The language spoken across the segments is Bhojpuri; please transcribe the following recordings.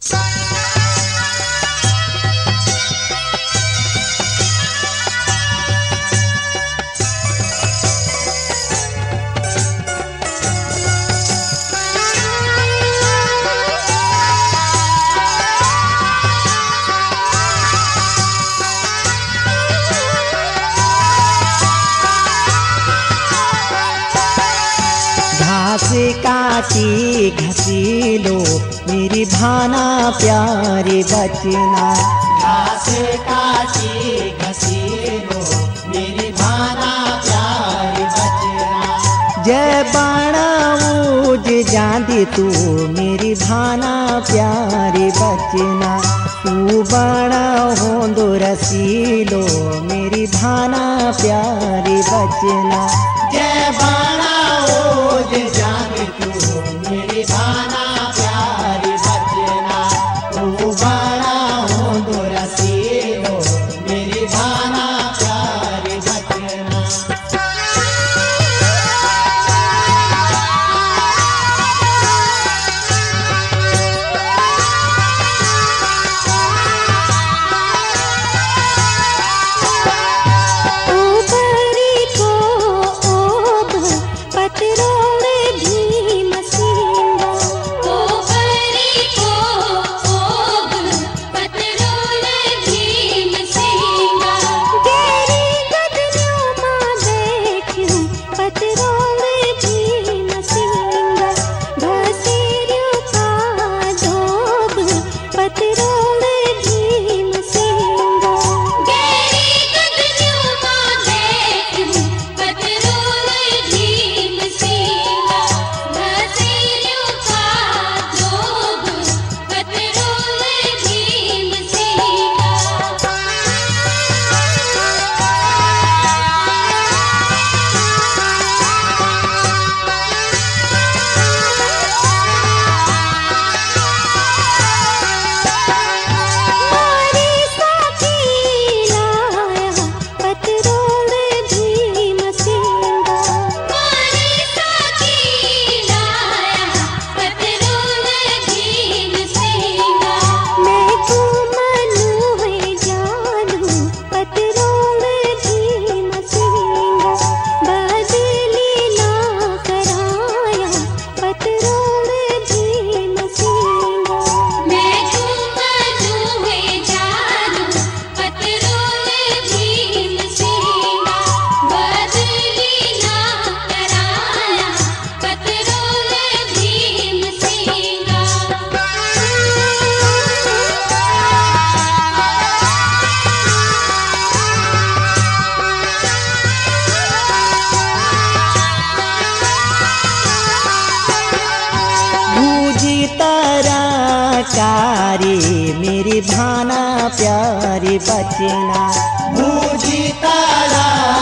घास काटी घसीलो मेरी भाना प्यारी बचना। घास काटी घसीलो मेरी भाना प्यारी बचना। जय बाणाऊज जांदी तू मेरी भाना प्यारी बचना। तू बाणा होंदो रसीलो मेरी भाना प्यारी बचना। जय बाणाऊज जांदी तू मेरी भाना प्यारी बचना। तू बाणा होंदो रसीलो मेरी भाना प्यारी बचना। कारी मेरी भाना प्यारी बचना। बूझी तारा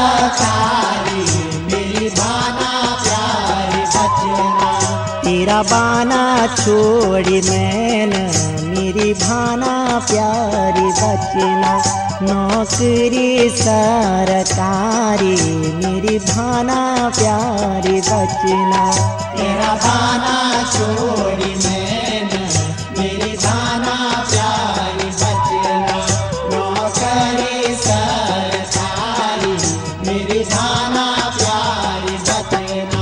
कारी मेरी भाना प्यारी बचना। तेरा बाना छोड़ी मैंने मेरी भाना प्यारी बचना। नौकरी सरकारी मेरी भाना प्यारी बचना। तेरा भाना छोड़ी मैंने मेरी भाना प्यारी बचना। नौकरी सरकारी मेरी भाना प्यारी बचना।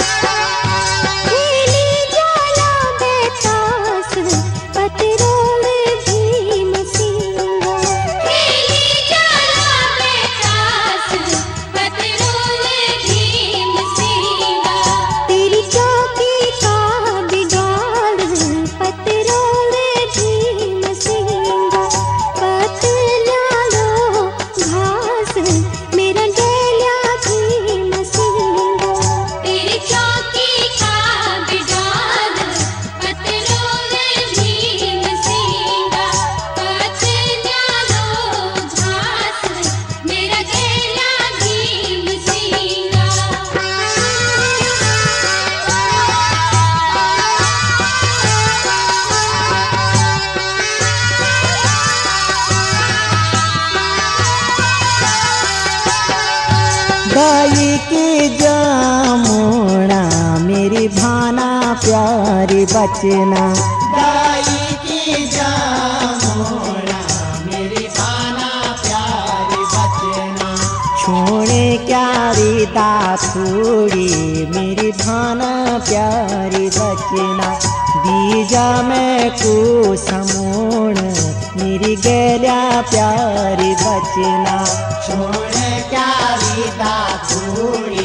जाला बेतास पत्रों की जामुना मेरी भाना प्यारी बचना। दाई की जामुना मेरी भाना प्यारी बचना। छोड़े क्या रीता थोड़ी मेरी भाना प्यारी बचना। बीजा में को समोण मेरी गैल्या प्यारी बचना। छोड़ क्या रीता थोड़ी